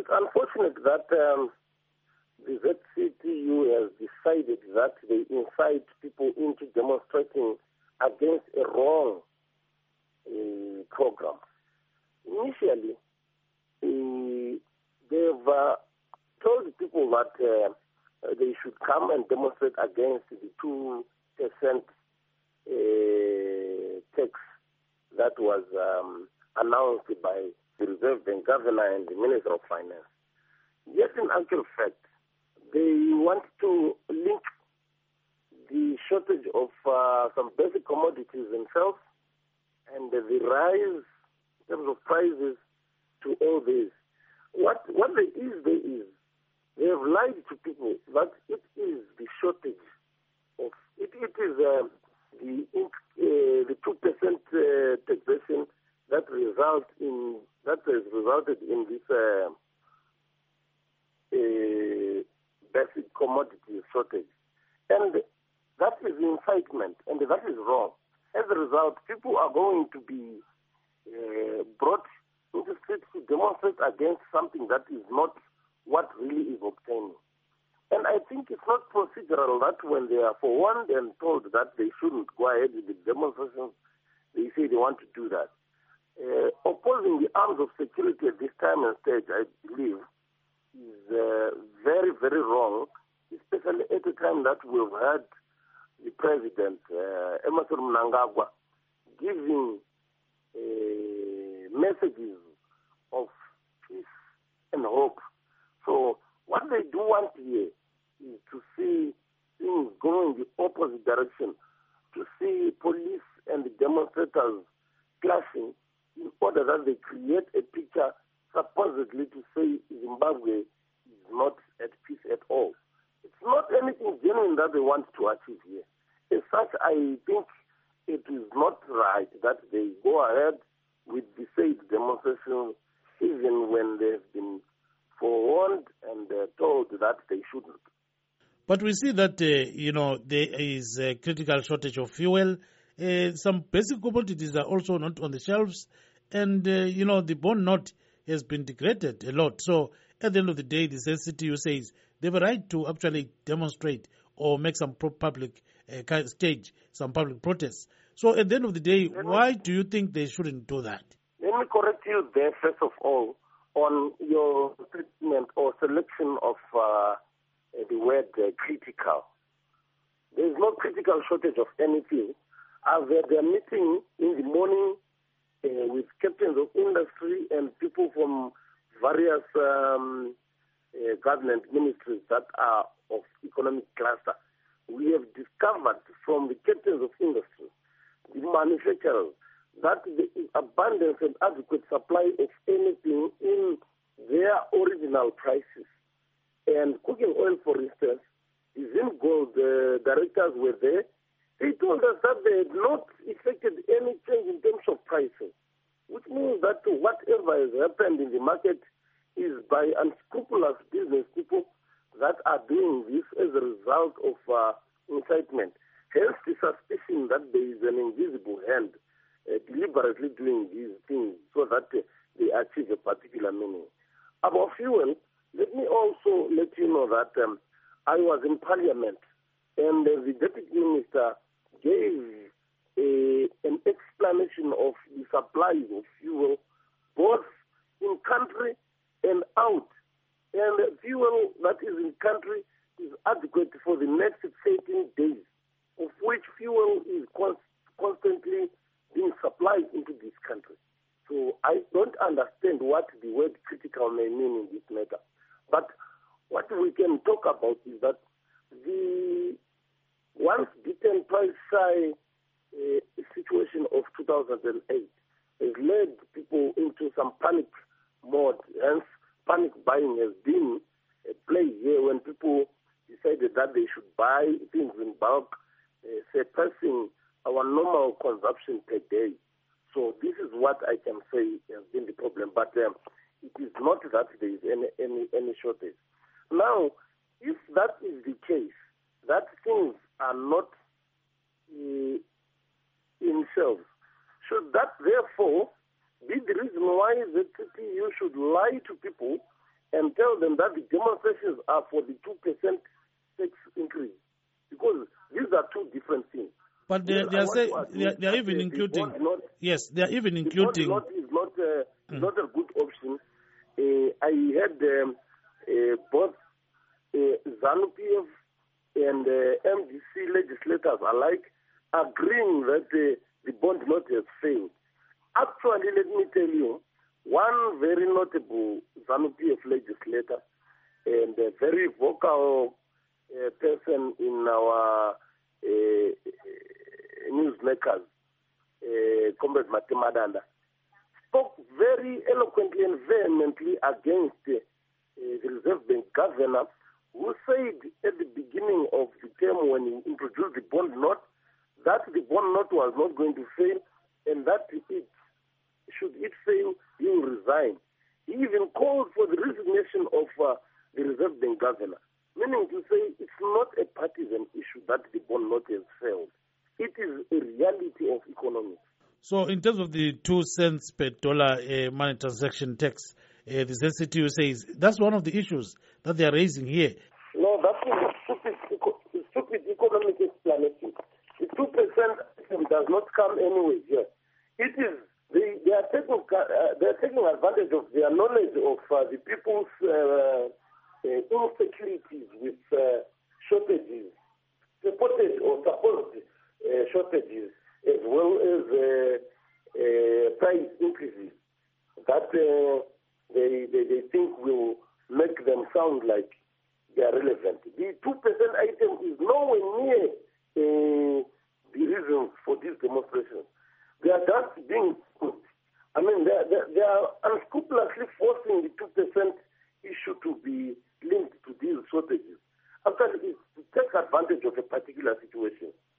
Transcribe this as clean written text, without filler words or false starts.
it's unfortunate that the ZCTU has decided that they incite people into demonstrating against a wrong program. Initially, they've told people that they should come and demonstrate against the 2% tax that was announced by the Reserve Bank Governor and the Minister of Finance. Yet, in actual fact, they want to link the shortage of some basic commodities themselves and the rise in terms of prices to all this. What there is, they have lied to people that it is the shortage of it is the 2% taxation that has resulted in this basic commodity shortage, and that is incitement, and that is wrong. As a result, people are going to be brought into the streets to demonstrate against something that is not what really is obtaining. And I think it's not procedural that when they are forewarned and told that they shouldn't go ahead with the demonstrations, they say they want to do that. Opposing the arms of security at this time and stage, I believe, is very, very wrong, especially at the time that we've had the President, Emmerson Mnangagwa, giving messages of peace and hope. So what they do want here is to see things going the opposite direction, to see police and the demonstrators clashing in order that they create a picture supposedly to say Zimbabwe is not at peace at all. It's not anything genuine that they want to achieve here. As such, I think it is not right that they go ahead with the said demonstration even when they've been forewarned and told that they shouldn't. But we see that, there is a critical shortage of fuel. Some basic commodities are also not on the shelves. And, the bond note has been degraded a lot. So at the end of the day, the ZCTU says they have a right to actually demonstrate or make some public stage, some public protests. So at the end of the day, why do you think they shouldn't do that? Let me correct you there, first of all, on your treatment or selection of the word critical. There is no critical shortage of anything. I've had a meeting in the morning with captains of industry and people from various government ministries that are of economic cluster. We have discovered from the captains of industry, the manufacturers, that there is abundance and adequate supply of anything in their original prices. And cooking oil, for instance, the Zimgold directors were there. They told us that they had not effected any change in terms of pricing, which means that whatever has happened in the market is by unscrupulous business people that are doing this as a result of incitement. Hence the suspicion that there is an invisible hand deliberately doing these things so that they achieve a particular meaning. About fuel, let me also let you know that I was in Parliament and the Deputy Minister gave an explanation of the supply of fuel both in country and out. And the fuel that is in country is adequate for the next 13 days, of which fuel is constantly being supplied into this country. So I don't understand what the word critical may mean in this matter. But what we can talk about is that the once beaten price high situation of 2008 has led people into some panic mode. Hence, panic buying has been a play here when people decided that they should buy things in bulk, surpassing our normal consumption per day. So this is what I can say has been the problem. But it is not that there is any shortage. Now, if that is the case, that things are not in shelves, should that therefore be the reason why the CTU should lie to people and tell them that the demonstrations are for the 2% tax increase, because these are two different things. But they are even including. Yes, they are even including. The is not a good option. I had both ZANU-PF and MDC legislators alike agreeing that the bond note has failed. Actually, let me tell you, one very notable ZANU-PF legislator and a very vocal person in our newsmakers, Comrade Mati Madanda, spoke very eloquently and vehemently against the Reserve Bank governor, who said at the beginning of the term when he introduced the bond note that the bond note was not going to fail, and that should it fail, he will resign. He even called for the resignation of the Reserve Bank governor, meaning to say it's not a partisan issue that the bond note has failed. It is a reality of economics. So in terms of the 2 cents per dollar money transaction tax, the ZCTU says that's one of the issues that they are raising here. No, that's a stupid economic explanation. The 2% does not come anywhere here. It is they are taking advantage of their knowledge of the people's insecurities with shortages, supported or supposed shortages, as well as price increases that they think will make them sound like they are relevant. The 2% item is nowhere near the reasons for these demonstrations. They are just being put. I mean, they are unscrupulously forcing the 2% issue to be linked to these shortages. Actually, it's to take advantage of a particular situation.